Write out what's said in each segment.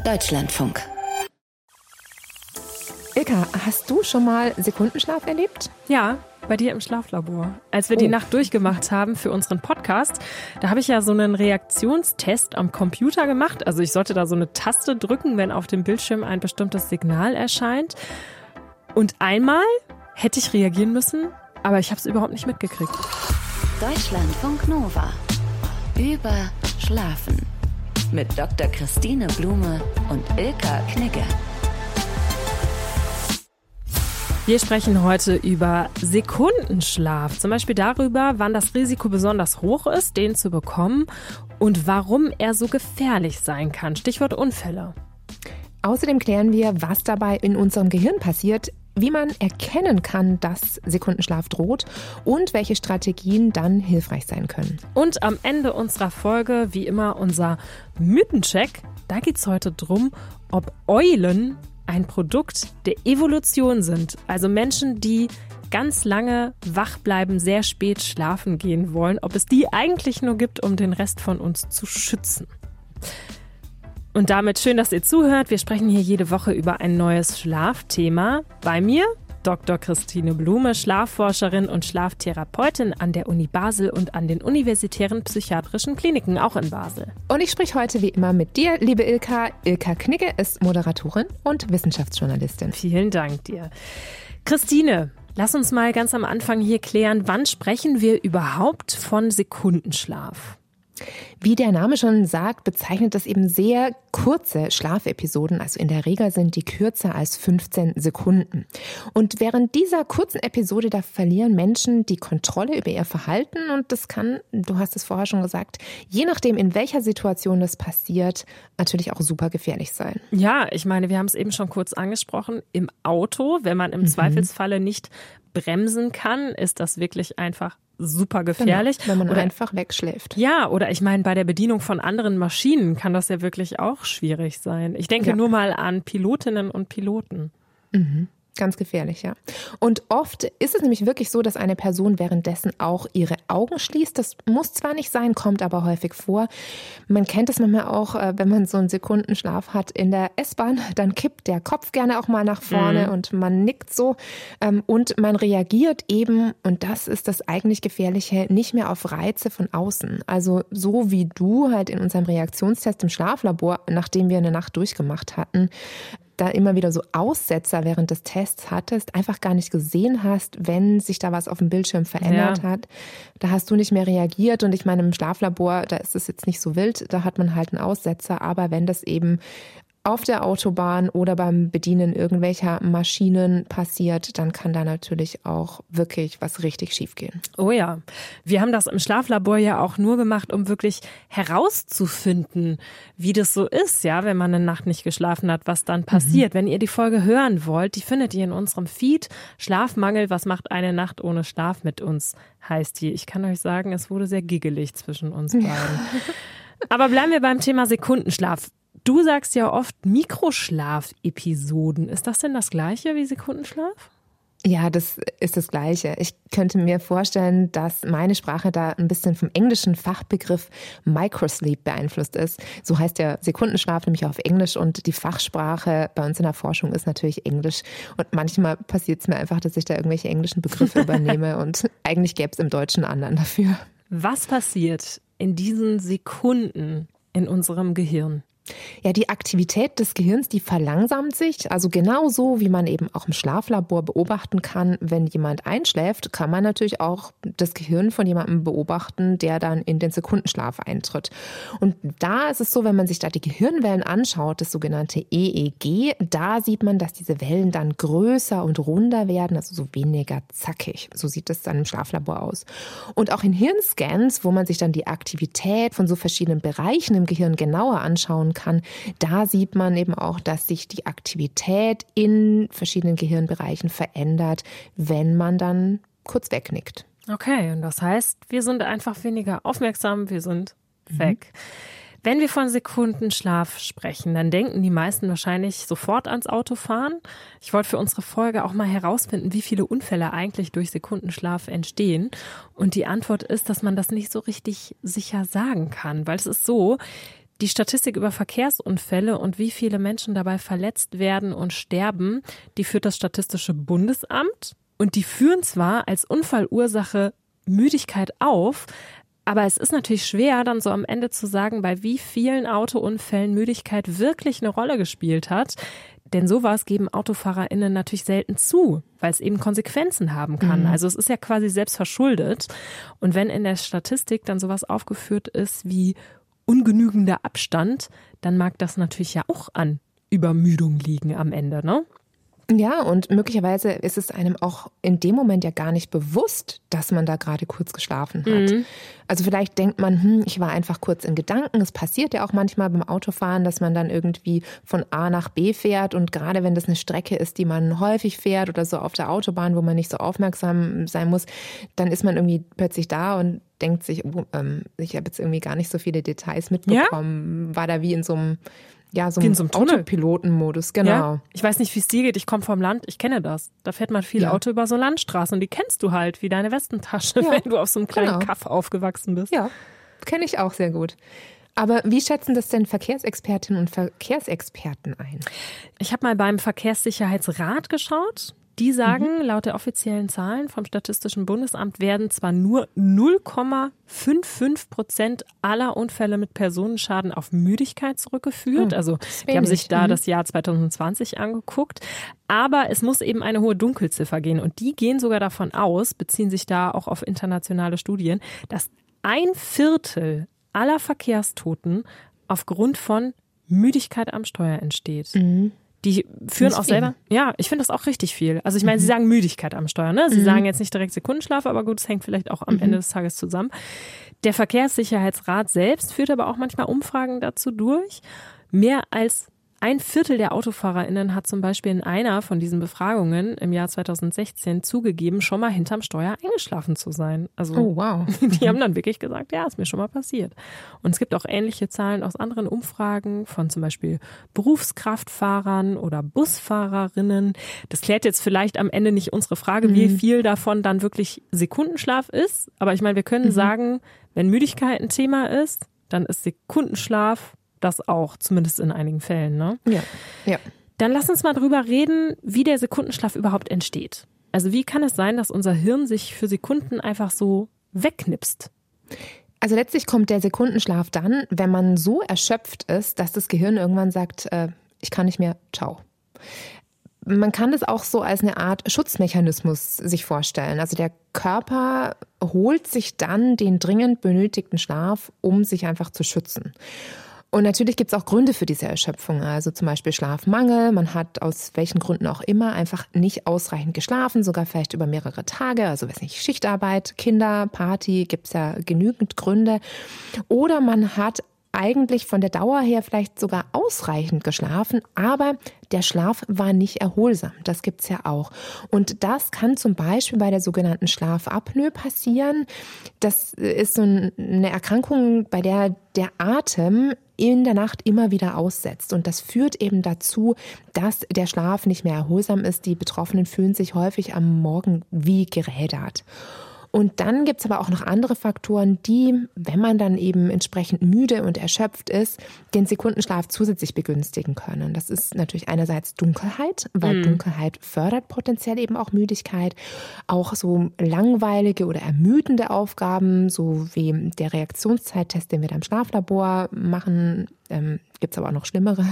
Deutschlandfunk. Ilka, hast du schon mal Sekundenschlaf erlebt? Ja, bei dir im Schlaflabor. Als wir die Nacht durchgemacht haben für unseren Podcast, da habe ich ja so einen Reaktionstest am Computer gemacht. Also ich sollte da so eine Taste drücken, wenn auf dem Bildschirm ein bestimmtes Signal erscheint. Und einmal hätte ich reagieren müssen, aber ich habe es überhaupt nicht mitgekriegt. Deutschlandfunk Nova. Über Schlafen. Mit Dr. Christine Blume und Ilka Knigge. Wir sprechen heute über Sekundenschlaf. Zum Beispiel darüber, wann das Risiko besonders hoch ist, den zu bekommen und warum er so gefährlich sein kann. Stichwort Unfälle. Außerdem klären wir, was dabei in unserem Gehirn passiert, wie man erkennen kann, dass Sekundenschlaf droht und welche Strategien dann hilfreich sein können. Und am Ende unserer Folge, wie immer, unser Mythencheck. Da geht es heute drum, ob Eulen ein Produkt der Evolution sind. Also Menschen, die ganz lange wach bleiben, sehr spät schlafen gehen wollen. Ob es die eigentlich nur gibt, um den Rest von uns zu schützen. Und damit schön, dass ihr zuhört. Wir sprechen hier jede Woche über ein neues Schlafthema. Bei mir Dr. Christine Blume, Schlafforscherin und Schlaftherapeutin an der Uni Basel und an den universitären psychiatrischen Kliniken, auch in Basel. Und ich spreche heute wie immer mit dir, liebe Ilka. Ilka Knigge ist Moderatorin und Wissenschaftsjournalistin. Vielen Dank dir. Christine, lass uns mal ganz am Anfang hier klären, wann sprechen wir überhaupt von Sekundenschlaf? Wie der Name schon sagt, bezeichnet das eben sehr kurze Schlafepisoden. Also in der Regel sind die kürzer als 15 Sekunden. Und während dieser kurzen Episode, da verlieren Menschen die Kontrolle über ihr Verhalten. Und das kann, du hast es vorher schon gesagt, je nachdem, in welcher Situation das passiert, natürlich auch super gefährlich sein. Ja, ich meine, wir haben es eben schon kurz angesprochen. Im Auto, wenn man im Zweifelsfalle nicht bremsen kann, ist das wirklich einfach super gefährlich. Genau, wenn man einfach wegschläft. Ja, oder ich meine, bei der Bedienung von anderen Maschinen kann das ja wirklich auch schwierig sein. Ich denke nur mal an Pilotinnen und Piloten. Ganz gefährlich, ja. Und oft ist es nämlich wirklich so, dass eine Person währenddessen auch ihre Augen schließt. Das muss zwar nicht sein, kommt aber häufig vor. Man kennt es manchmal auch, wenn man so einen Sekundenschlaf hat in der S-Bahn, dann kippt der Kopf gerne auch mal nach vorne und man nickt so und man reagiert eben, und das ist das eigentlich Gefährliche, nicht mehr auf Reize von außen. Also so wie du halt in unserem Reaktionstest im Schlaflabor, nachdem wir eine Nacht durchgemacht hatten, da immer wieder so Aussetzer während des Tests hattest, einfach gar nicht gesehen hast, wenn sich da was auf dem Bildschirm verändert hat. Da hast du nicht mehr reagiert und ich meine, im Schlaflabor, da ist es jetzt nicht so wild, da hat man halt einen Aussetzer, aber wenn das eben auf der Autobahn oder beim Bedienen irgendwelcher Maschinen passiert, dann kann da natürlich auch wirklich was richtig schief gehen. Oh ja, wir haben das im Schlaflabor ja auch nur gemacht, um wirklich herauszufinden, wie das so ist, ja, wenn man eine Nacht nicht geschlafen hat, was dann passiert. Wenn ihr die Folge hören wollt, die findet ihr in unserem Feed. Schlafmangel, was macht eine Nacht ohne Schlaf mit uns, heißt die. Ich kann euch sagen, es wurde sehr giggelig zwischen uns beiden. Aber bleiben wir beim Thema Sekundenschlaf. Du sagst ja oft Mikroschlaf-Episoden. Ist das denn das Gleiche wie Sekundenschlaf? Ja, das ist das Gleiche. Ich könnte mir vorstellen, dass meine Sprache da ein bisschen vom englischen Fachbegriff Microsleep beeinflusst ist. So heißt der Sekundenschlaf nämlich auf Englisch und die Fachsprache bei uns in der Forschung ist natürlich Englisch. Und manchmal passiert es mir einfach, dass ich da irgendwelche englischen Begriffe übernehme und eigentlich gäbe es im Deutschen einen anderen dafür. Was passiert in diesen Sekunden in unserem Gehirn? Ja, die Aktivität des Gehirns, die verlangsamt sich. Also genauso, wie man eben auch im Schlaflabor beobachten kann, wenn jemand einschläft, kann man natürlich auch das Gehirn von jemandem beobachten, der dann in den Sekundenschlaf eintritt. Und da ist es so, wenn man sich da die Gehirnwellen anschaut, das sogenannte EEG, da sieht man, dass diese Wellen dann größer und runder werden, also so weniger zackig. So sieht es dann im Schlaflabor aus. Und auch in Hirnscans, wo man sich dann die Aktivität von so verschiedenen Bereichen im Gehirn genauer anschauen kann, da sieht man eben auch, dass sich die Aktivität in verschiedenen Gehirnbereichen verändert, wenn man dann kurz wegnickt. Okay, und das heißt, wir sind einfach weniger aufmerksam, wir sind weg. Wenn wir von Sekundenschlaf sprechen, dann denken die meisten wahrscheinlich sofort ans Autofahren. Ich wollte für unsere Folge auch mal herausfinden, wie viele Unfälle eigentlich durch Sekundenschlaf entstehen. Und die Antwort ist, dass man das nicht so richtig sicher sagen kann, weil es ist so, Die Statistik über Verkehrsunfälle und wie viele Menschen dabei verletzt werden und sterben, die führt das Statistische Bundesamt. Und die führen zwar als Unfallursache Müdigkeit auf, aber es ist natürlich schwer, dann so am Ende zu sagen, bei wie vielen Autounfällen Müdigkeit wirklich eine Rolle gespielt hat. Denn sowas geben AutofahrerInnen natürlich selten zu, weil es eben Konsequenzen haben kann. Also es ist ja quasi selbst verschuldet. Und wenn in der Statistik dann sowas aufgeführt ist wie ungenügender Abstand, dann mag das natürlich ja auch an Übermüdung liegen am Ende, ne? Ja, und möglicherweise ist es einem auch in dem Moment ja gar nicht bewusst, dass man da gerade kurz geschlafen hat. Also vielleicht denkt man, ich war einfach kurz in Gedanken. Es passiert ja auch manchmal beim Autofahren, dass man dann irgendwie von A nach B fährt. Und gerade wenn das eine Strecke ist, die man häufig fährt oder so auf der Autobahn, wo man nicht so aufmerksam sein muss, dann ist man irgendwie plötzlich da und denkt sich, ich habe jetzt irgendwie gar nicht so viele Details mitbekommen. Ja? War da wie in so einem Autopilotenmodus, genau. Ja, ich weiß nicht, wie es dir geht. Ich komme vom Land, ich kenne das. Da fährt man viel Auto über so Landstraßen und die kennst du halt wie deine Westentasche, wenn du auf so einem kleinen Kaff aufgewachsen bist. Ja, kenne ich auch sehr gut. Aber wie schätzen das denn Verkehrsexpertinnen und Verkehrsexperten ein? Ich habe mal beim Verkehrssicherheitsrat geschaut. Die sagen, laut der offiziellen Zahlen vom Statistischen Bundesamt werden zwar nur 0,55% aller Unfälle mit Personenschaden auf Müdigkeit zurückgeführt. Also die haben sich da das Jahr 2020 angeguckt. Aber es muss eben eine hohe Dunkelziffer gehen. Und die gehen sogar davon aus, beziehen sich da auch auf internationale Studien, dass 1/4 aller Verkehrstoten aufgrund von Müdigkeit am Steuer entsteht. Die führen auch selber, ja, ich finde das auch richtig viel. Also ich meine, sie sagen Müdigkeit am Steuer, ne? Sie sagen jetzt nicht direkt Sekundenschlaf, aber gut, es hängt vielleicht auch am Ende des Tages zusammen. Der Verkehrssicherheitsrat selbst führt aber auch manchmal Umfragen dazu durch. Mehr als 1/4 der AutofahrerInnen hat zum Beispiel in einer von diesen Befragungen im Jahr 2016 zugegeben, schon mal hinterm Steuer eingeschlafen zu sein. Also die haben dann wirklich gesagt, ja, ist mir schon mal passiert. Und es gibt auch ähnliche Zahlen aus anderen Umfragen von zum Beispiel Berufskraftfahrern oder Busfahrerinnen. Das klärt jetzt vielleicht am Ende nicht unsere Frage, wie viel davon dann wirklich Sekundenschlaf ist. Aber ich meine, wir können sagen, wenn Müdigkeit ein Thema ist, dann ist Sekundenschlaf das auch, zumindest in einigen Fällen, ne? Ja. Dann lass uns mal drüber reden, wie der Sekundenschlaf überhaupt entsteht. Also wie kann es sein, dass unser Hirn sich für Sekunden einfach so wegknipst? Also letztlich kommt der Sekundenschlaf dann, wenn man so erschöpft ist, dass das Gehirn irgendwann sagt, ich kann nicht mehr, ciao. Man kann das auch so als eine Art Schutzmechanismus sich vorstellen. Also der Körper holt sich dann den dringend benötigten Schlaf, um sich einfach zu schützen. Und natürlich gibt es auch Gründe für diese Erschöpfung, also zum Beispiel Schlafmangel. Man hat aus welchen Gründen auch immer einfach nicht ausreichend geschlafen, sogar vielleicht über mehrere Tage, also weiß nicht, Schichtarbeit, Kinder, Party, gibt es ja genügend Gründe. Oder man hat eigentlich von der Dauer her vielleicht sogar ausreichend geschlafen, aber der Schlaf war nicht erholsam. Das gibt's ja auch. Und das kann zum Beispiel bei der sogenannten Schlafapnoe passieren. Das ist so eine Erkrankung, bei der der Atem in der Nacht immer wieder aussetzt. Und das führt eben dazu, dass der Schlaf nicht mehr erholsam ist. Die Betroffenen fühlen sich häufig am Morgen wie gerädert. Und dann gibt's aber auch noch andere Faktoren, die, wenn man dann eben entsprechend müde und erschöpft ist, den Sekundenschlaf zusätzlich begünstigen können. Das ist natürlich einerseits Dunkelheit, weil Dunkelheit fördert potenziell eben auch Müdigkeit. Auch so langweilige oder ermüdende Aufgaben, so wie der Reaktionszeittest, den wir da im Schlaflabor machen, gibt's aber auch noch schlimmere.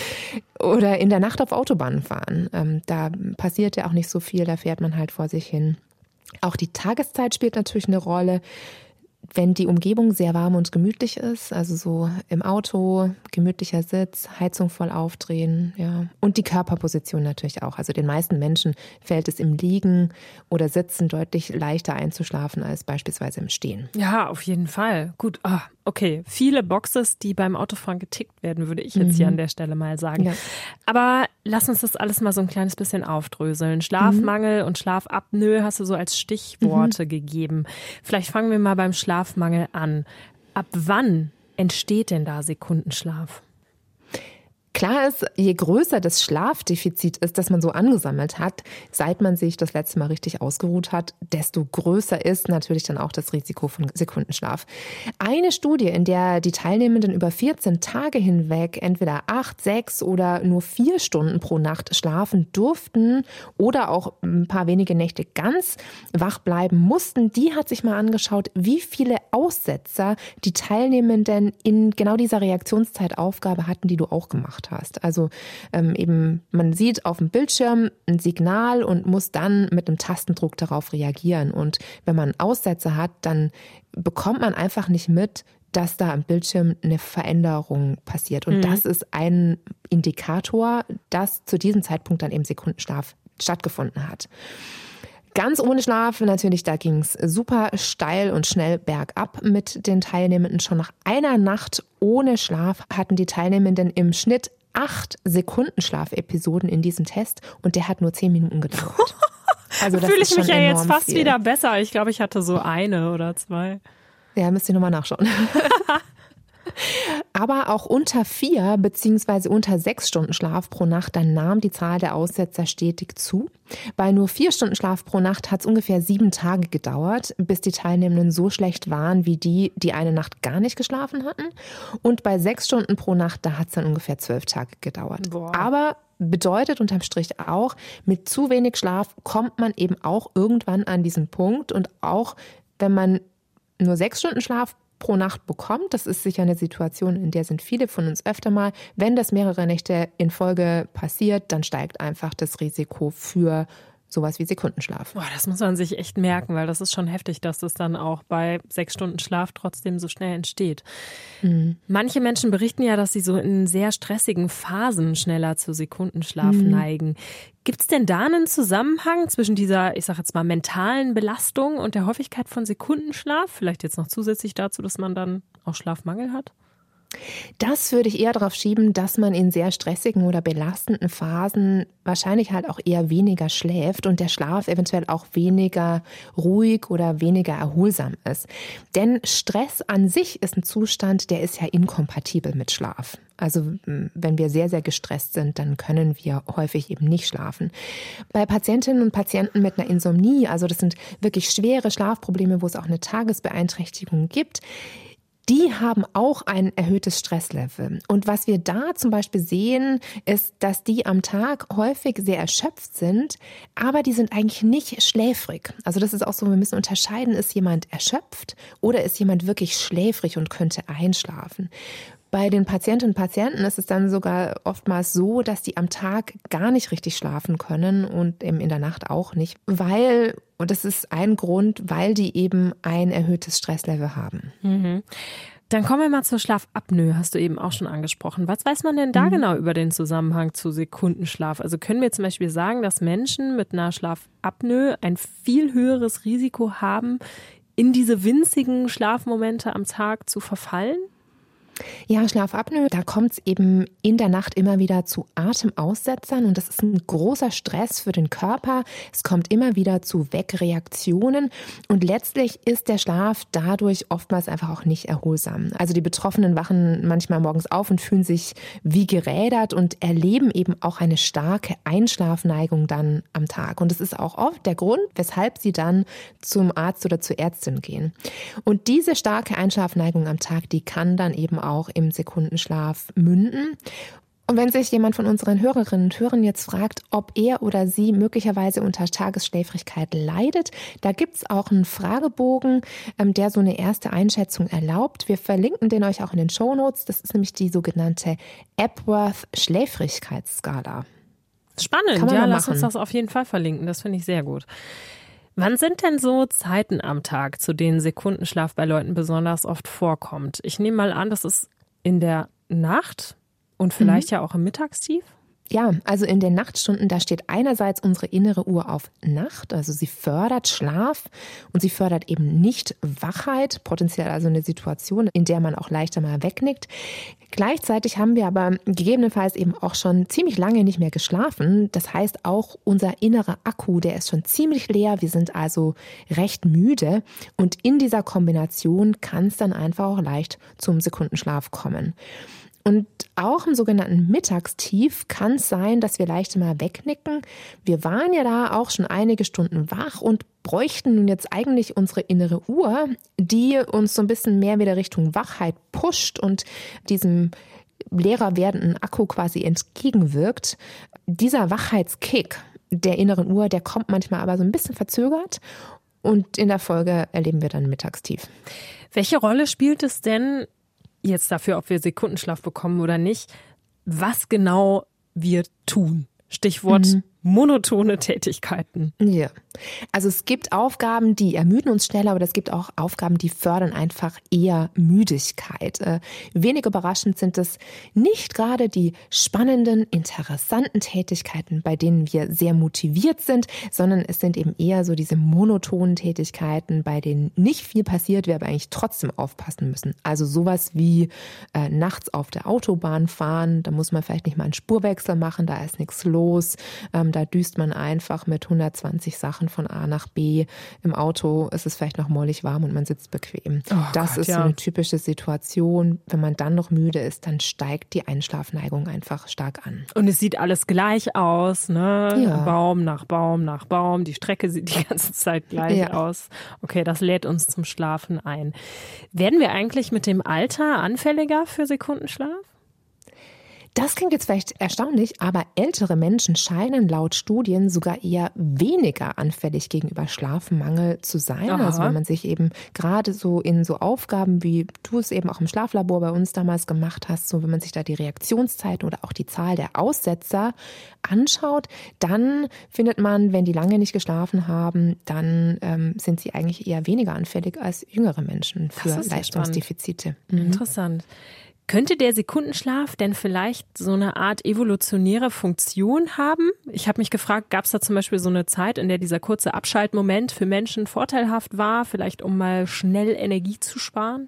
Oder in der Nacht auf Autobahnen fahren. Da passiert ja auch nicht so viel, da fährt man halt vor sich hin. Auch die Tageszeit spielt natürlich eine Rolle. Wenn die Umgebung sehr warm und gemütlich ist, also so im Auto, gemütlicher Sitz, Heizung voll aufdrehen, ja. Und die Körperposition natürlich auch. Also den meisten Menschen fällt es im Liegen oder Sitzen deutlich leichter einzuschlafen als beispielsweise im Stehen. Ja, auf jeden Fall. Gut, okay. Viele Boxes, die beim Autofahren getickt werden, würde ich jetzt hier an der Stelle mal sagen. Ja. Aber lass uns das alles mal so ein kleines bisschen aufdröseln. Schlafmangel und Schlafapnoe hast du so als Stichworte gegeben. Vielleicht fangen wir mal beim Schlafmangel an. Ab wann entsteht denn da Sekundenschlaf? Klar ist, je größer das Schlafdefizit ist, das man so angesammelt hat, seit man sich das letzte Mal richtig ausgeruht hat, desto größer ist natürlich dann auch das Risiko von Sekundenschlaf. Eine Studie, in der die Teilnehmenden über 14 Tage hinweg entweder 8, 6 oder nur 4 Stunden pro Nacht schlafen durften oder auch ein paar wenige Nächte ganz wach bleiben mussten, die hat sich mal angeschaut, wie viele Aussetzer die Teilnehmenden in genau dieser Reaktionszeitaufgabe hatten, die du auch gemacht hast. Also eben, man sieht auf dem Bildschirm ein Signal und muss dann mit einem Tastendruck darauf reagieren. Und wenn man Aussätze hat, dann bekommt man einfach nicht mit, dass da am Bildschirm eine Veränderung passiert. Und das ist ein Indikator, dass zu diesem Zeitpunkt dann eben Sekundenschlaf stattgefunden hat. Ganz ohne Schlaf, natürlich, da ging es super steil und schnell bergab mit den Teilnehmenden. Schon nach einer Nacht ohne Schlaf hatten die Teilnehmenden im Schnitt 8 Sekundenschlafepisoden in diesem Test und der hat nur 10 Minuten gedauert. Also das fühle ist ich mich schon ja jetzt fast viel. wieder besser. Ich glaube, ich hatte so 1 oder 2. Ja, müsst ihr nochmal nachschauen. Aber auch unter 4 bzw. unter 6 Stunden Schlaf pro Nacht, dann nahm die Zahl der Aussetzer stetig zu. Bei nur 4 Stunden Schlaf pro Nacht hat es ungefähr 7 Tage gedauert, bis die Teilnehmenden so schlecht waren wie die, die eine Nacht gar nicht geschlafen hatten. Und bei 6 Stunden pro Nacht, da hat es dann ungefähr 12 Tage gedauert. Boah. Aber bedeutet unterm Strich auch, mit zu wenig Schlaf kommt man eben auch irgendwann an diesen Punkt. Und auch wenn man nur 6 Stunden Schlaf pro Nacht bekommt, das ist sicher eine Situation, in der sind viele von uns öfter mal, wenn das mehrere Nächte in Folge passiert, dann steigt einfach das Risiko für sowas wie Sekundenschlaf. Boah, das muss man sich echt merken, weil das ist schon heftig, dass das dann auch bei 6 Stunden Schlaf trotzdem so schnell entsteht. Manche Menschen berichten ja, dass sie so in sehr stressigen Phasen schneller zu Sekundenschlaf neigen. Gibt es denn da einen Zusammenhang zwischen dieser, ich sage jetzt mal, mentalen Belastung und der Häufigkeit von Sekundenschlaf? Vielleicht jetzt noch zusätzlich dazu, dass man dann auch Schlafmangel hat? Das würde ich eher darauf schieben, dass man in sehr stressigen oder belastenden Phasen wahrscheinlich halt auch eher weniger schläft und der Schlaf eventuell auch weniger ruhig oder weniger erholsam ist. Denn Stress an sich ist ein Zustand, der ist ja inkompatibel mit Schlaf. Also wenn wir sehr, sehr gestresst sind, dann können wir häufig eben nicht schlafen. Bei Patientinnen und Patienten mit einer Insomnie, also das sind wirklich schwere Schlafprobleme, wo es auch eine Tagesbeeinträchtigung gibt, die haben auch ein erhöhtes Stresslevel. Und was wir da zum Beispiel sehen, ist, dass die am Tag häufig sehr erschöpft sind, aber die sind eigentlich nicht schläfrig. Also das ist auch so, wir müssen unterscheiden, ist jemand erschöpft oder ist jemand wirklich schläfrig und könnte einschlafen. Bei den Patientinnen und Patienten ist es dann sogar oftmals so, dass die am Tag gar nicht richtig schlafen können und eben in der Nacht auch nicht, weil, und das ist ein Grund, weil die eben ein erhöhtes Stresslevel haben. Dann kommen wir mal zur Schlafapnoe, hast du eben auch schon angesprochen. Was weiß man denn da genau über den Zusammenhang zu Sekundenschlaf? Also können wir zum Beispiel sagen, dass Menschen mit einer Schlafapnoe ein viel höheres Risiko haben, in diese winzigen Schlafmomente am Tag zu verfallen? Ja, Schlafapnoe, da kommt es eben in der Nacht immer wieder zu Atemaussetzern und das ist ein großer Stress für den Körper. Es kommt immer wieder zu Wegreaktionen und letztlich ist der Schlaf dadurch oftmals einfach auch nicht erholsam. Also die Betroffenen wachen manchmal morgens auf und fühlen sich wie gerädert und erleben eben auch eine starke Einschlafneigung dann am Tag. Und das ist auch oft der Grund, weshalb sie dann zum Arzt oder zur Ärztin gehen. Und diese starke Einschlafneigung am Tag, die kann dann eben auch im Sekundenschlaf münden. Und wenn sich jemand von unseren Hörerinnen und Hörern jetzt fragt, ob er oder sie möglicherweise unter Tagesschläfrigkeit leidet, da gibt es auch einen Fragebogen, der so eine erste Einschätzung erlaubt. Wir verlinken den euch auch in den Shownotes. Das ist nämlich die sogenannte Epworth-Schläfrigkeitsskala. Spannend, ja, lass uns das auf jeden Fall verlinken. Das finde ich sehr gut. Wann sind denn so Zeiten am Tag, zu denen Sekundenschlaf bei Leuten besonders oft vorkommt? Ich nehme mal an, das ist in der Nacht und vielleicht ja auch im Mittagstief? Ja, also in den Nachtstunden, da steht einerseits unsere innere Uhr auf Nacht, also sie fördert Schlaf und sie fördert eben nicht Wachheit, potenziell also eine Situation, in der man auch leichter mal wegnickt. Gleichzeitig haben wir aber gegebenenfalls eben auch schon ziemlich lange nicht mehr geschlafen. Das heißt, auch unser innerer Akku, der ist schon ziemlich leer. Wir sind also recht müde und in dieser Kombination kann es dann einfach auch leicht zum Sekundenschlaf kommen. Und auch im sogenannten Mittagstief kann es sein, dass wir leicht mal wegnicken. Wir waren ja da auch schon einige Stunden wach und bräuchten nun jetzt eigentlich unsere innere Uhr, die uns so ein bisschen mehr wieder Richtung Wachheit pusht und diesem leerer werdenden Akku quasi entgegenwirkt. Dieser Wachheitskick der inneren Uhr, der kommt manchmal aber so ein bisschen verzögert und in der Folge erleben wir dann Mittagstief. Welche Rolle spielt es denn jetzt dafür, ob wir Sekundenschlaf bekommen oder nicht, was genau wir tun? Stichwort monotone Tätigkeiten. Ja, also es gibt Aufgaben, die ermüden uns schneller, aber es gibt auch Aufgaben, die fördern einfach eher Müdigkeit. Wenig überraschend sind es nicht gerade die spannenden, interessanten Tätigkeiten, bei denen wir sehr motiviert sind, sondern es sind eben eher so diese monotonen Tätigkeiten, bei denen nicht viel passiert, wir aber eigentlich trotzdem aufpassen müssen. Also sowas wie nachts auf der Autobahn fahren, da muss man vielleicht nicht mal einen Spurwechsel machen, da ist nichts los. Da düst man einfach mit 120 Sachen von A nach B. Im Auto ist es vielleicht noch mollig warm und man sitzt bequem. Das ist so eine typische Situation. Wenn man dann noch müde ist, dann steigt die Einschlafneigung einfach stark an. Und es sieht alles gleich aus, ne? Ja. Baum nach Baum nach Baum. Die Strecke sieht die ganze Zeit gleich aus. Okay, das lädt uns zum Schlafen ein. Werden wir eigentlich mit dem Alter anfälliger für Sekundenschlaf? Das klingt jetzt vielleicht erstaunlich, aber ältere Menschen scheinen laut Studien sogar eher weniger anfällig gegenüber Schlafmangel zu sein. Aha. Also wenn man sich eben gerade so in so Aufgaben, wie du es eben auch im Schlaflabor bei uns damals gemacht hast, so wenn man sich da die Reaktionszeiten oder auch die Zahl der Aussetzer anschaut, dann findet man, wenn die lange nicht geschlafen haben, dann sind sie eigentlich eher weniger anfällig als jüngere Menschen für Leistungsdefizite. Interessant. Könnte der Sekundenschlaf denn vielleicht so eine Art evolutionäre Funktion haben? Ich habe mich gefragt, gab es da zum Beispiel so eine Zeit, in der dieser kurze Abschaltmoment für Menschen vorteilhaft war, vielleicht um mal schnell Energie zu sparen?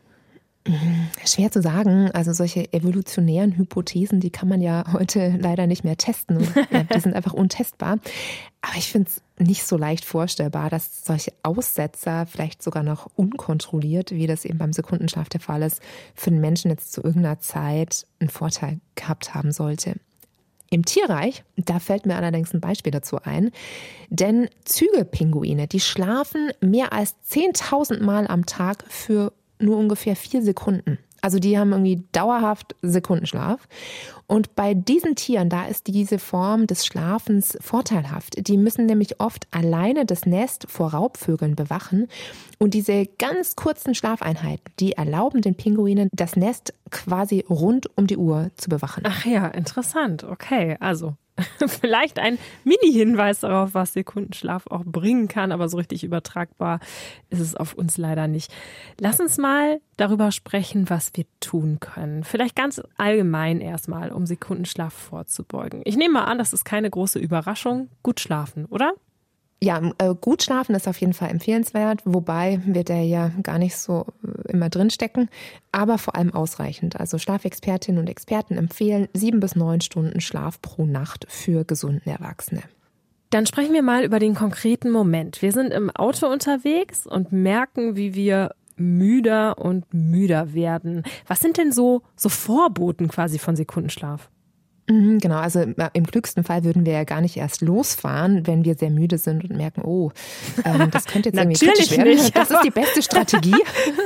Schwer zu sagen. Also solche evolutionären Hypothesen, die kann man ja heute leider nicht mehr testen. Die sind einfach untestbar. Aber ich finde es nicht so leicht vorstellbar, dass solche Aussetzer vielleicht sogar noch unkontrolliert, wie das eben beim Sekundenschlaf der Fall ist, für den Menschen jetzt zu irgendeiner Zeit einen Vorteil gehabt haben sollte. Im Tierreich, da fällt mir allerdings ein Beispiel dazu ein, denn Zügelpinguine, die schlafen mehr als 10.000 Mal am Tag für nur ungefähr 4 Sekunden. Also die haben irgendwie dauerhaft Sekundenschlaf. Und bei diesen Tieren, da ist diese Form des Schlafens vorteilhaft. Die müssen nämlich oft alleine das Nest vor Raubvögeln bewachen. Und diese ganz kurzen Schlafeinheiten, die erlauben den Pinguinen, das Nest quasi rund um die Uhr zu bewachen. Ach ja, interessant. Okay, also vielleicht ein Mini-Hinweis darauf, was Sekundenschlaf auch bringen kann, aber so richtig übertragbar ist es auf uns leider nicht. Lass uns mal darüber sprechen, was wir tun können. Vielleicht ganz allgemein erstmal, um Sekundenschlaf vorzubeugen. Ich nehme mal an, das ist keine große Überraschung. Gut schlafen, oder? Ja, gut schlafen ist auf jeden Fall empfehlenswert, wobei wir da ja gar nicht so immer drinstecken, aber vor allem ausreichend. Also Schlafexpertinnen und Experten empfehlen 7 bis 9 Stunden Schlaf pro Nacht für gesunde Erwachsene. Dann sprechen wir mal über den konkreten Moment. Wir sind im Auto unterwegs und merken, wie wir müder und müder werden. Was sind denn so Vorboten quasi von Sekundenschlaf? Genau, also im klügsten Fall würden wir ja gar nicht erst losfahren, wenn wir sehr müde sind und merken, das könnte jetzt irgendwie kritisch werden. Nicht, das ist die beste Strategie.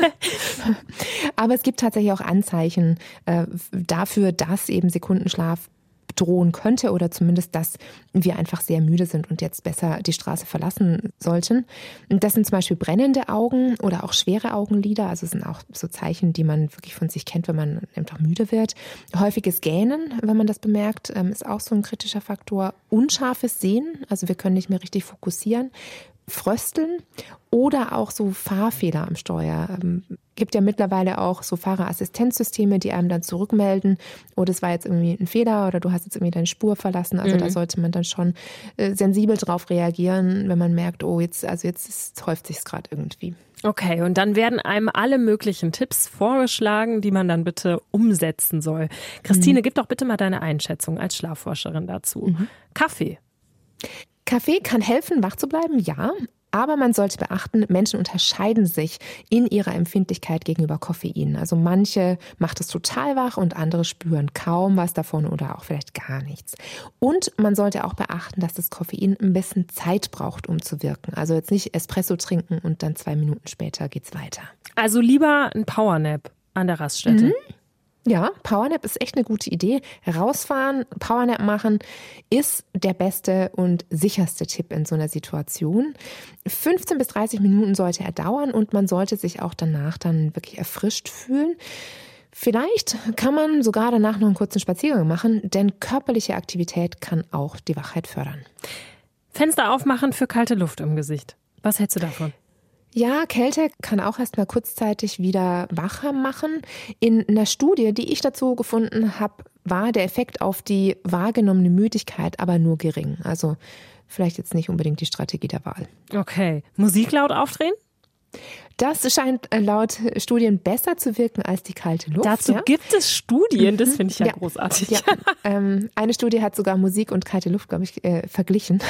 Aber es gibt tatsächlich auch Anzeichen dafür, dass eben Sekundenschlaf drohen könnte oder zumindest, dass wir einfach sehr müde sind und jetzt besser die Straße verlassen sollten. Das sind zum Beispiel brennende Augen oder auch schwere Augenlider. Also es sind auch so Zeichen, die man wirklich von sich kennt, wenn man einfach müde wird. Häufiges Gähnen, wenn man das bemerkt, ist auch so ein kritischer Faktor. Unscharfes Sehen, also wir können nicht mehr richtig fokussieren. Frösteln oder auch so Fahrfehler am Steuer. Gibt ja mittlerweile auch so Fahrerassistenzsysteme, die einem dann zurückmelden, oh, das war jetzt irgendwie ein Fehler oder du hast jetzt irgendwie deine Spur verlassen. Also da sollte man dann schon sensibel drauf reagieren, wenn man merkt, oh, jetzt häuft sich es gerade irgendwie. Okay, und dann werden einem alle möglichen Tipps vorgeschlagen, die man dann bitte umsetzen soll. Christine, gib doch bitte mal deine Einschätzung als Schlafforscherin dazu. Kaffee. Kaffee kann helfen, wach zu bleiben, ja. Aber man sollte beachten, Menschen unterscheiden sich in ihrer Empfindlichkeit gegenüber Koffein. Also manche macht es total wach und andere spüren kaum was davon oder auch vielleicht gar nichts. Und man sollte auch beachten, dass das Koffein ein bisschen Zeit braucht, um zu wirken. Also jetzt nicht Espresso trinken und dann 2 Minuten später geht's weiter. Also lieber ein Powernap an der Raststätte. Mhm. Ja, Powernap ist echt eine gute Idee. Rausfahren, Powernap machen ist der beste und sicherste Tipp in so einer Situation. 15 bis 30 Minuten sollte er dauern und man sollte sich auch danach dann wirklich erfrischt fühlen. Vielleicht kann man sogar danach noch einen kurzen Spaziergang machen, denn körperliche Aktivität kann auch die Wachheit fördern. Fenster aufmachen für kalte Luft im Gesicht. Was hältst du davon? Ja, Kälte kann auch erst mal kurzzeitig wieder wacher machen. In einer Studie, die ich dazu gefunden habe, war der Effekt auf die wahrgenommene Müdigkeit aber nur gering. Also vielleicht jetzt nicht unbedingt die Strategie der Wahl. Okay. Musik laut aufdrehen? Das scheint laut Studien besser zu wirken als die kalte Luft. Dazu gibt es Studien, das finde ich ja großartig. Ja. Eine Studie hat sogar Musik und kalte Luft, glaube ich, verglichen.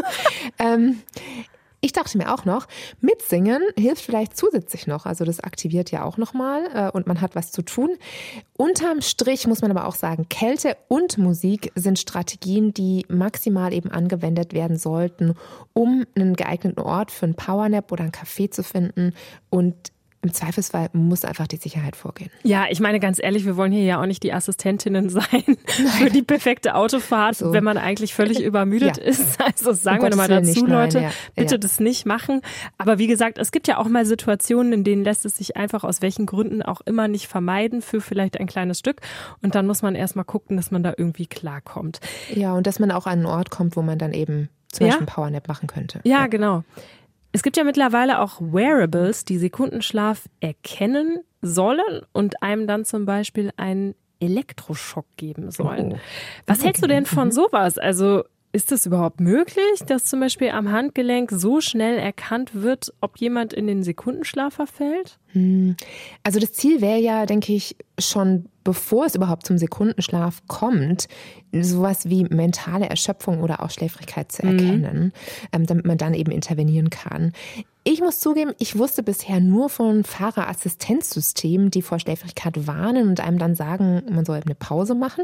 Ich dachte mir auch noch, mitsingen hilft vielleicht zusätzlich noch. Also das aktiviert ja auch nochmal und man hat was zu tun. Unterm Strich muss man aber auch sagen, Kälte und Musik sind Strategien, die maximal eben angewendet werden sollten, um einen geeigneten Ort für einen Powernap oder einen Café zu finden. Und im Zweifelsfall muss einfach die Sicherheit vorgehen. Ja, ich meine ganz ehrlich, wir wollen hier ja auch nicht die Assistentinnen sein für die perfekte Autofahrt, wenn man eigentlich völlig übermüdet ist. Also sagen wir nochmal dazu, nicht, Leute, bitte das nicht machen. Aber wie gesagt, es gibt ja auch mal Situationen, in denen lässt es sich einfach aus welchen Gründen auch immer nicht vermeiden für vielleicht ein kleines Stück. Und dann muss man erstmal gucken, dass man da irgendwie klarkommt. Ja, und dass man auch an einen Ort kommt, wo man dann eben zum Beispiel einen Powernap machen könnte. Ja, genau. Es gibt ja mittlerweile auch Wearables, die Sekundenschlaf erkennen sollen und einem dann zum Beispiel einen Elektroschock geben sollen. Oh. Was hältst du denn von sowas? Also ist es überhaupt möglich, dass zum Beispiel am Handgelenk so schnell erkannt wird, ob jemand in den Sekundenschlaf verfällt? Also das Ziel wäre ja, denke ich, schon bevor es überhaupt zum Sekundenschlaf kommt, sowas wie mentale Erschöpfung oder auch Schläfrigkeit zu erkennen, damit man dann eben intervenieren kann. Ich muss zugeben, ich wusste bisher nur von Fahrerassistenzsystemen, die vor Schläfrigkeit warnen und einem dann sagen, man soll eine Pause machen.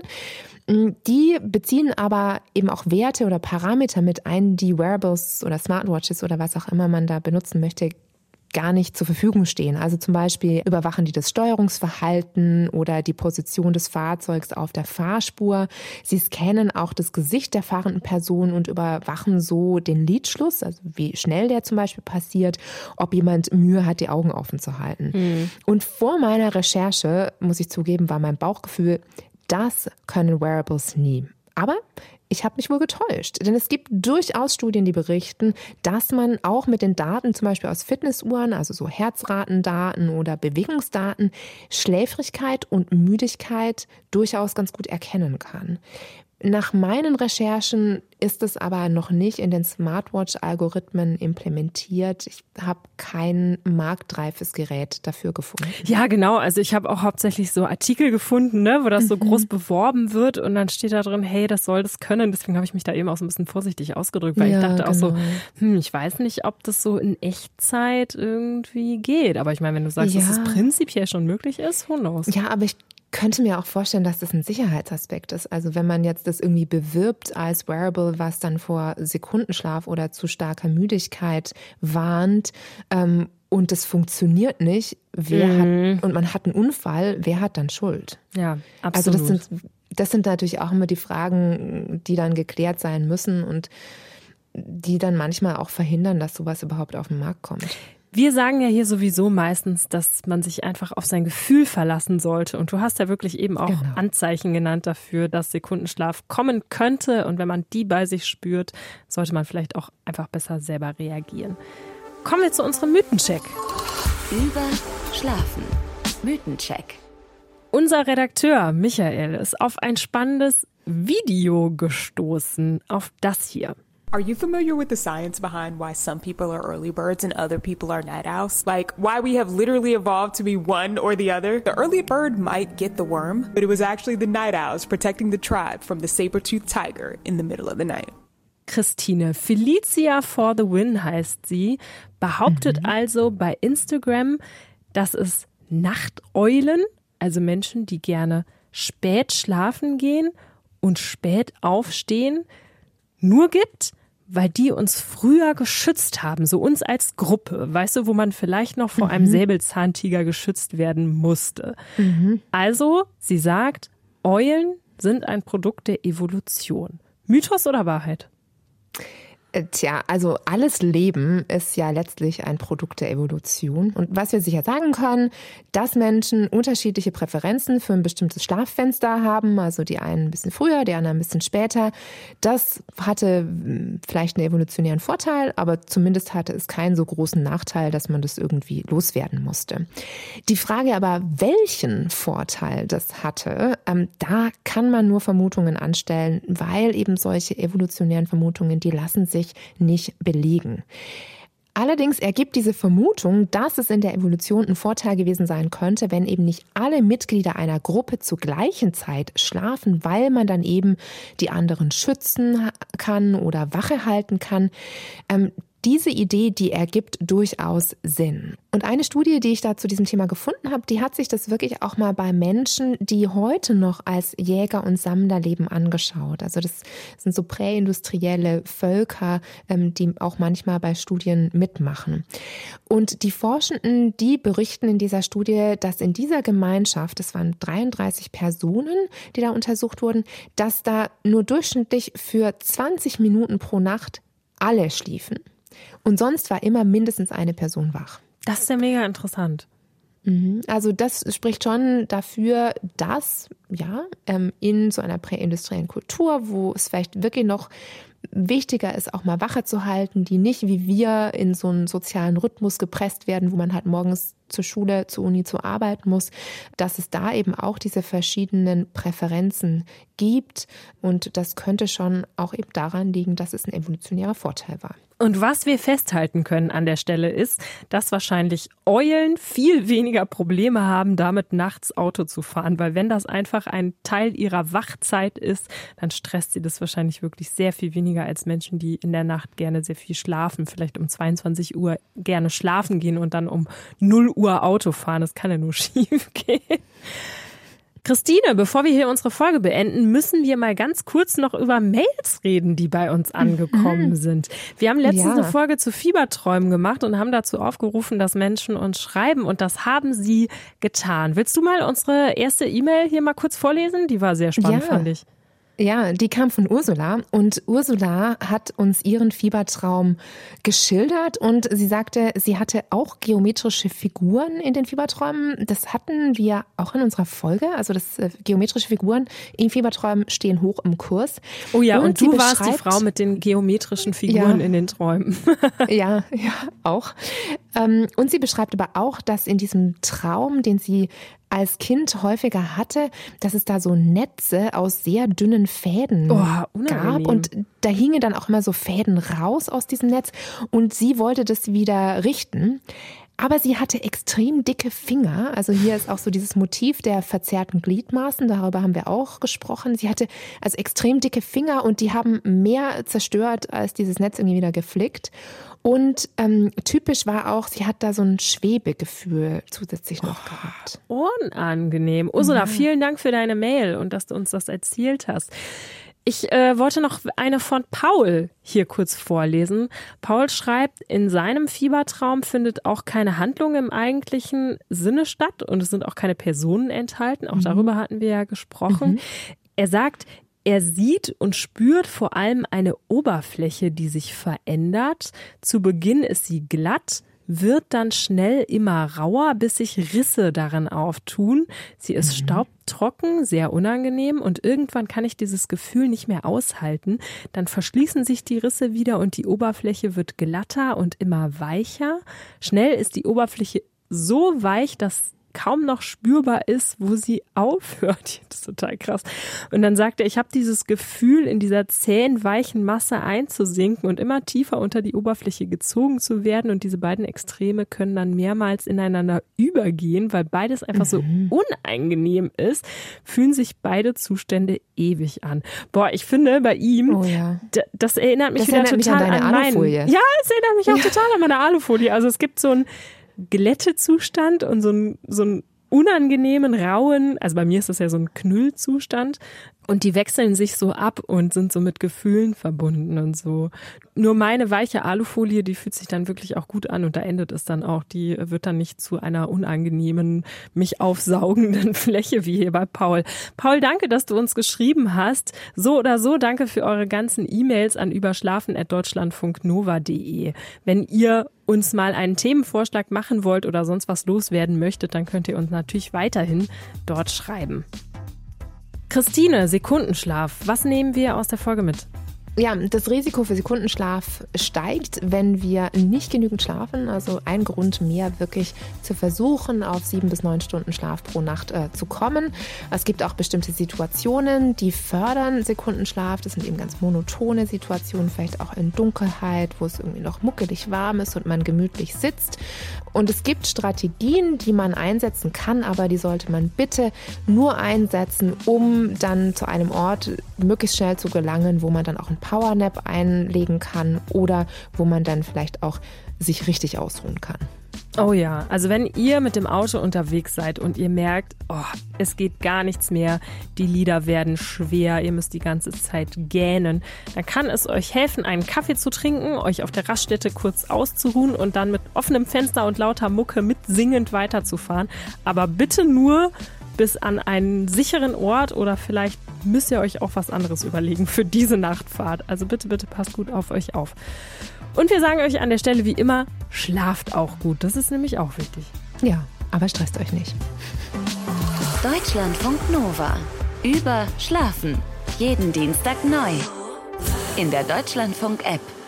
Die beziehen aber eben auch Werte oder Parameter mit ein, die Wearables oder Smartwatches oder was auch immer man da benutzen möchte, gar nicht zur Verfügung stehen. Also zum Beispiel überwachen die das Steuerungsverhalten oder die Position des Fahrzeugs auf der Fahrspur. Sie scannen auch das Gesicht der fahrenden Person und überwachen so den Lidschluss, also wie schnell der zum Beispiel passiert, ob jemand Mühe hat, die Augen offen zu halten. Und vor meiner Recherche, muss ich zugeben, war mein Bauchgefühl, das können Wearables nie. Aber ich habe mich wohl getäuscht, denn es gibt durchaus Studien, die berichten, dass man auch mit den Daten, zum Beispiel aus Fitnessuhren, also so Herzratendaten oder Bewegungsdaten, Schläfrigkeit und Müdigkeit durchaus ganz gut erkennen kann. Nach meinen Recherchen ist es aber noch nicht in den Smartwatch-Algorithmen implementiert. Ich habe kein marktreifes Gerät dafür gefunden. Ja, genau. Also ich habe auch hauptsächlich so Artikel gefunden, wo das so groß beworben wird und dann steht da drin, hey, das soll das können. Deswegen habe ich mich da eben auch so ein bisschen vorsichtig ausgedrückt, weil ich dachte auch so, ich weiß nicht, ob das so in Echtzeit irgendwie geht. Aber ich meine, wenn du sagst, dass es prinzipiell schon möglich ist, who knows? Ja, aber ich könnte mir auch vorstellen, dass das ein Sicherheitsaspekt ist. Also wenn man jetzt das irgendwie bewirbt als Wearable, was dann vor Sekundenschlaf oder zu starker Müdigkeit warnt und das funktioniert nicht, und man hat einen Unfall, wer hat dann Schuld? Ja, absolut. Also das sind natürlich auch immer die Fragen, die dann geklärt sein müssen und die dann manchmal auch verhindern, dass sowas überhaupt auf den Markt kommt. Wir sagen ja hier sowieso meistens, dass man sich einfach auf sein Gefühl verlassen sollte. Und du hast ja wirklich eben auch Anzeichen genannt dafür, dass Sekundenschlaf kommen könnte. Und wenn man die bei sich spürt, sollte man vielleicht auch einfach besser selber reagieren. Kommen wir zu unserem Mythencheck. Überschlafen. Mythencheck. Unser Redakteur Michael ist auf ein spannendes Video gestoßen, auf das hier. Are you familiar with the science behind why some people are early birds and other people are night owls? Like, why we have literally evolved to be one or the other? The early bird might get the worm, but it was actually the night owls protecting the tribe from the saber-toothed tiger in the middle of the night. Christine. Felicia for the Win heißt sie, behauptet also bei Instagram, dass es Nachteulen, also Menschen, die gerne spät schlafen gehen und spät aufstehen, nur gibt, weil die uns früher geschützt haben, so uns als Gruppe, weißt du, wo man vielleicht noch vor einem Säbelzahntiger geschützt werden musste. Also, sie sagt, Eulen sind ein Produkt der Evolution. Mythos oder Wahrheit? Tja, also alles Leben ist ja letztlich ein Produkt der Evolution. Und was wir sicher sagen können, dass Menschen unterschiedliche Präferenzen für ein bestimmtes Schlaffenster haben, also die einen ein bisschen früher, die anderen ein bisschen später, das hatte vielleicht einen evolutionären Vorteil, aber zumindest hatte es keinen so großen Nachteil, dass man das irgendwie loswerden musste. Die Frage aber, welchen Vorteil das hatte, da kann man nur Vermutungen anstellen, weil eben solche evolutionären Vermutungen, die lassen sich nicht belegen. Allerdings ergibt diese Vermutung, dass es in der Evolution ein Vorteil gewesen sein könnte, wenn eben nicht alle Mitglieder einer Gruppe zur gleichen Zeit schlafen, weil man dann eben die anderen schützen kann oder Wache halten kann. Diese Idee, die ergibt durchaus Sinn. Und eine Studie, die ich da zu diesem Thema gefunden habe, die hat sich das wirklich auch mal bei Menschen, die heute noch als Jäger und Sammler leben, angeschaut. Also das sind so präindustrielle Völker, die auch manchmal bei Studien mitmachen. Und die Forschenden, die berichten in dieser Studie, dass in dieser Gemeinschaft, das waren 33 Personen, die da untersucht wurden, dass da nur durchschnittlich für 20 Minuten pro Nacht alle schliefen. Und sonst war immer mindestens eine Person wach. Das ist ja mega interessant. Also das spricht schon dafür, dass in so einer präindustriellen Kultur, wo es vielleicht wirklich noch wichtiger ist, auch mal Wache zu halten, die nicht wie wir in so einen sozialen Rhythmus gepresst werden, wo man halt morgens zur Schule, zur Uni, zur Arbeit muss, dass es da eben auch diese verschiedenen Präferenzen gibt. Und das könnte schon auch eben daran liegen, dass es ein evolutionärer Vorteil war. Und was wir festhalten können an der Stelle ist, dass wahrscheinlich Eulen viel weniger Probleme haben, damit nachts Auto zu fahren. Weil wenn das einfach ein Teil ihrer Wachzeit ist, dann stresst sie das wahrscheinlich wirklich sehr viel weniger als Menschen, die in der Nacht gerne sehr viel schlafen. Vielleicht um 22 Uhr gerne schlafen gehen und dann um 0 Uhr Auto fahren. Das kann ja nur schief gehen. Christine, bevor wir hier unsere Folge beenden, müssen wir mal ganz kurz noch über Mails reden, die bei uns angekommen sind. Wir haben letztens eine Folge zu Fieberträumen gemacht und haben dazu aufgerufen, dass Menschen uns schreiben, und das haben sie getan. Willst du mal unsere erste E-Mail hier mal kurz vorlesen? Die war sehr spannend, fand ich. Ja, die kam von Ursula, und Ursula hat uns ihren Fiebertraum geschildert und sie sagte, sie hatte auch geometrische Figuren in den Fieberträumen. Das hatten wir auch in unserer Folge, also das geometrische Figuren in Fieberträumen stehen hoch im Kurs. Oh ja, und du warst die Frau mit den geometrischen Figuren in den Träumen. Ja, auch. Und sie beschreibt aber auch, dass in diesem Traum, den sie als Kind häufiger hatte, dass es da so Netze aus sehr dünnen Fäden gab. Und da hingen dann auch immer so Fäden raus aus diesem Netz. Und sie wollte das wieder richten. Aber sie hatte extrem dicke Finger. Also hier ist auch so dieses Motiv der verzerrten Gliedmaßen. Darüber haben wir auch gesprochen. Sie hatte also extrem dicke Finger und die haben mehr zerstört, als dieses Netz irgendwie wieder geflickt. Und typisch war auch, sie hat da so ein Schwebegefühl zusätzlich noch gehabt. Unangenehm. Ursula, vielen Dank für deine Mail und dass du uns das erzählt hast. Ich wollte noch eine von Paul hier kurz vorlesen. Paul schreibt, in seinem Fiebertraum findet auch keine Handlung im eigentlichen Sinne statt und es sind auch keine Personen enthalten. Auch darüber hatten wir ja gesprochen. Er sagt, er sieht und spürt vor allem eine Oberfläche, die sich verändert. Zu Beginn ist sie glatt, wird dann schnell immer rauer, bis sich Risse darin auftun. Sie ist staubtrocken, sehr unangenehm und irgendwann kann ich dieses Gefühl nicht mehr aushalten. Dann verschließen sich die Risse wieder und die Oberfläche wird glatter und immer weicher. Schnell ist die Oberfläche so weich, dass kaum noch spürbar ist, wo sie aufhört. Das ist total krass. Und dann sagt er, ich habe dieses Gefühl, in dieser zähen, weichen Masse einzusinken und immer tiefer unter die Oberfläche gezogen zu werden. Und diese beiden Extreme können dann mehrmals ineinander übergehen, weil beides einfach so unangenehm ist, fühlen sich beide Zustände ewig an. Boah, ich finde bei ihm, das erinnert mich wieder total an Alufolie. Ja, es erinnert mich auch total an meine Alufolie. Also es gibt so einen Glättezustand und so einen unangenehmen, rauen, also bei mir ist das ja so ein Knüllzustand und die wechseln sich so ab und sind so mit Gefühlen verbunden und so. Nur meine weiche Alufolie, die fühlt sich dann wirklich auch gut an und da endet es dann auch. Die wird dann nicht zu einer unangenehmen, mich aufsaugenden Fläche wie hier bei Paul. Paul, danke, dass du uns geschrieben hast. So oder so, danke für eure ganzen E-Mails an überschlafen@deutschlandfunknova.de. Wenn ihr uns mal einen Themenvorschlag machen wollt oder sonst was loswerden möchtet, dann könnt ihr uns natürlich weiterhin dort schreiben. Christine, Sekundenschlaf. Was nehmen wir aus der Folge mit? Ja, das Risiko für Sekundenschlaf steigt, wenn wir nicht genügend schlafen. Also ein Grund mehr, wirklich zu versuchen, auf 7 bis 9 Stunden Schlaf pro Nacht zu kommen. Es gibt auch bestimmte Situationen, die fördern Sekundenschlaf. Das sind eben ganz monotone Situationen, vielleicht auch in Dunkelheit, wo es irgendwie noch muckelig warm ist und man gemütlich sitzt. Und es gibt Strategien, die man einsetzen kann, aber die sollte man bitte nur einsetzen, um dann zu einem Ort möglichst schnell zu gelangen, wo man dann auch ein Powernap einlegen kann oder wo man dann vielleicht auch sich richtig ausruhen kann. Oh ja, also wenn ihr mit dem Auto unterwegs seid und ihr merkt, es geht gar nichts mehr, die Lider werden schwer, ihr müsst die ganze Zeit gähnen, dann kann es euch helfen, einen Kaffee zu trinken, euch auf der Raststätte kurz auszuruhen und dann mit offenem Fenster und lauter Mucke mitsingend weiterzufahren. Aber bitte nur bis an einen sicheren Ort oder vielleicht müsst ihr euch auch was anderes überlegen für diese Nachtfahrt. Also bitte, bitte passt gut auf euch auf. Und wir sagen euch an der Stelle wie immer, schlaft auch gut. Das ist nämlich auch wichtig. Ja, aber stresst euch nicht. Deutschlandfunk Nova. Über Schlafen. Jeden Dienstag neu. In der Deutschlandfunk-App.